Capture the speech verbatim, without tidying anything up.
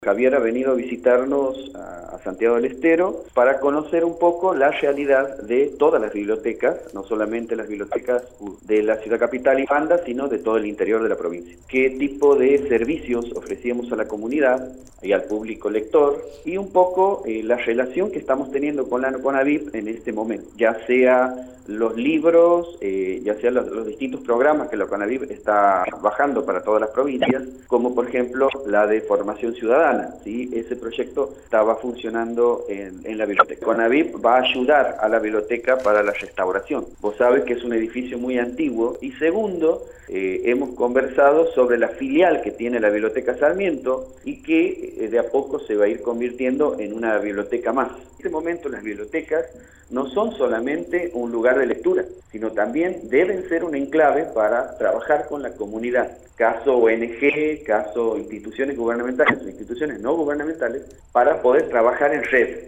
Javier ha venido a visitarnos a Santiago del Estero para conocer un poco la realidad de todas las bibliotecas, no solamente las bibliotecas de la ciudad capital y Banda, sino de todo el interior de la provincia. ¿Qué tipo de servicios ofrecíamos a la comunidad y al público lector? Y un poco eh, la relación que estamos teniendo con la CONAVIP en este momento, ya sea los libros, eh, ya sea los, los distintos programas que la CONAVIP está bajando para todas las provincias, como por ejemplo la de formación ciudadana, ¿sí? Ese proyecto estaba funcionando en, en la biblioteca. CONAVIP va a ayudar a la biblioteca para la restauración. Vos sabés que es un edificio muy antiguo. Y segundo, eh, hemos conversado sobre la filial que tiene la Biblioteca Sarmiento y que eh, de a poco se va a ir convirtiendo en una biblioteca más. En este momento las bibliotecas no son solamente un lugar de lectura, sino también deben ser un enclave para trabajar con la comunidad. Caso O N G, caso instituciones gubernamentales o instituciones no gubernamentales, para poder trabajar en red.